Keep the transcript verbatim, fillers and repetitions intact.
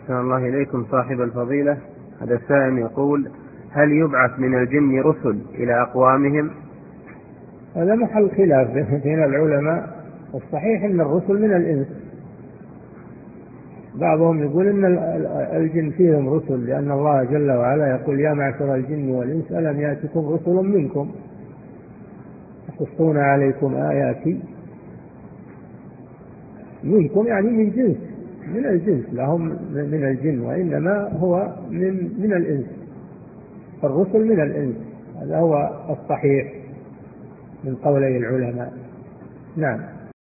أحسن الله إليكم صاحب الفضيلة. هذا السائل يقول: هل يبعث من الجن رسل إلى أقوامهم؟ هذا محل خلاف بين العلماء. الصحيح أن الرسل من الإنس. بعضهم يقول أن الجن فيهم رسل، لأن الله جل وعلا يقول: يا معشر الجن والإنس ألم يأتكم رسل منكم يقصون عليكم آياتي. منكم يعني من جنس، من الجنس، لهم من الجن، وإنما هو من من الإنس. الرسل من الإنس، هذا هو الصحيح من قولي العلماء. نعم.